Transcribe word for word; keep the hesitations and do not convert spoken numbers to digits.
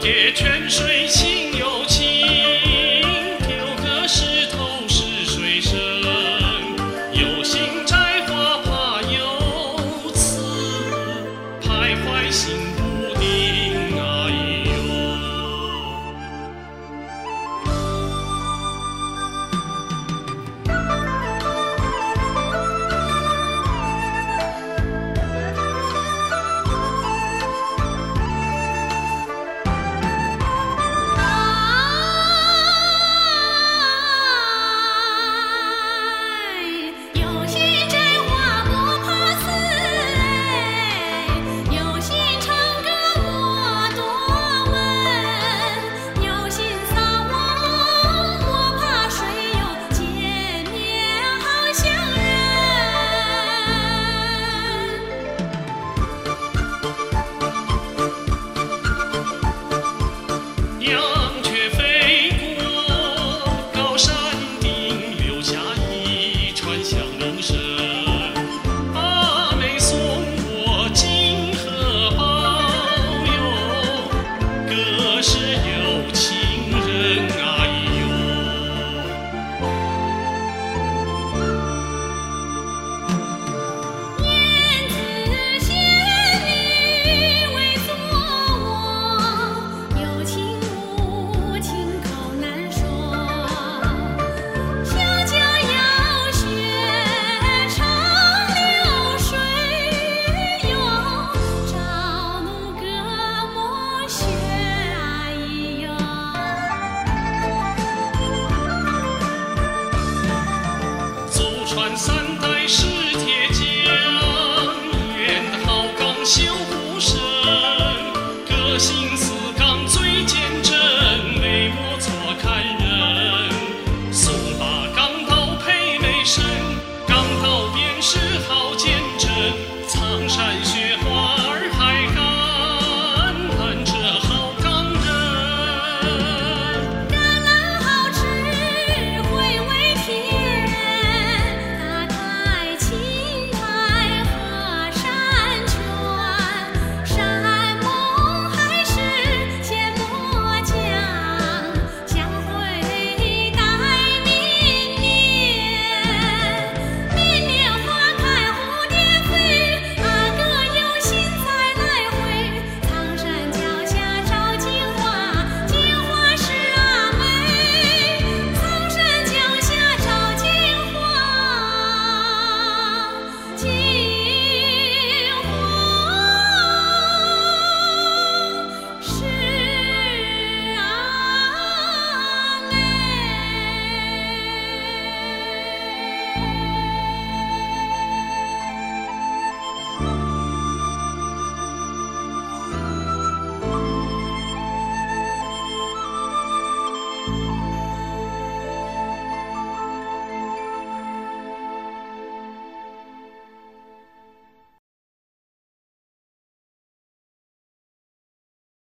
叠泉水清又清，丢个石头是水深。有心摘花怕有刺，徘徊心不定。哎呦！鸟雀飞过高山顶，留下一串响铃声。阿妹送我金荷包邮，可是有情人。哎呦！ 燕子仙女为作我，有情无情口难说。小脚要学长流水，哟，朝怒隔膜雪。哎呦！ 祖传三代是铁匠，愿好钢修护身，个性似